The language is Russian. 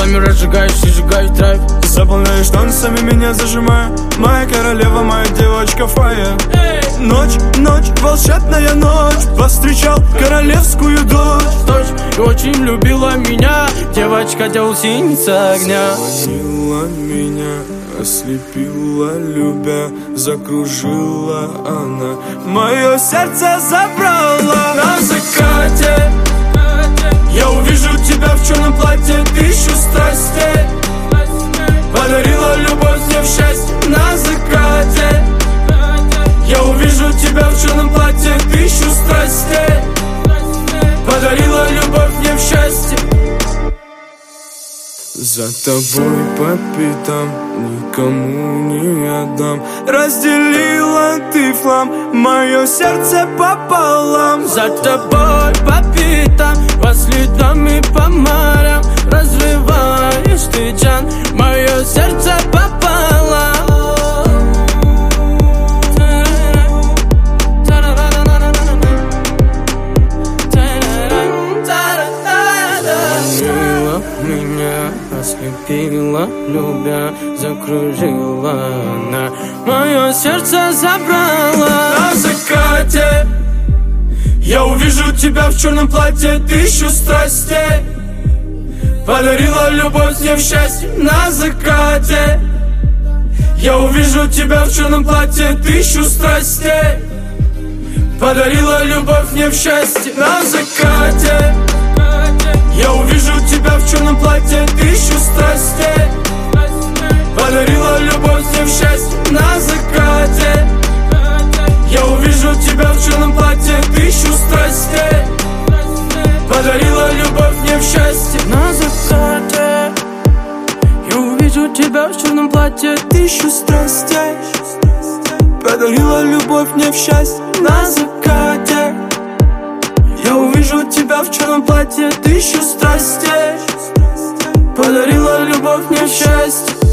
Словами разжигаешь и сжигаешь драйв. Заполняешь танцами, меня зажимая. Моя королева, моя девочка фая. Ночь, ночь, волшебная ночь. Повстречал королевскую дочь. И очень любила меня девочка, делсиница огня. Манила меня, ослепила, любя, закружила она. Мое сердце забрала. На закате я увижу тебя в черном платье, тысячу страстей. Подарила любовь мне в счастье. На закате я увижу тебя в черном платье, тысячу страстей. Подарила любовь мне в счастье. За тобой по пятам, никому не отдам. Разделила ты флам, мое сердце пополам. За тобой по пятам, по следам и по морям. Разрываешь ты, Джан, мое сердце пополам. Манила меня, ослепила, любя, закружила она. Мое сердце забрала. На закате я увижу тебя в черном платье, тысячу страстей. Подарила любовь мне в счастье. На закате я увижу тебя в черном платье, тысячу страстей. Подарила любовь мне в счастье. На закате я увижу тебя в черном платье, тысячу страстей. Подарила любовь мне в счастье. На закате я увижу тебя в черном платье, тысячу страстей. Подарила любовь мне в счастье. На закате я увижу тебя в черном платье, Тысячу страстей. Подарила любовь мне в счастье. На закате я увижу тебя в черном платье, тысячу страстей. Подарила любовь мне в счастье.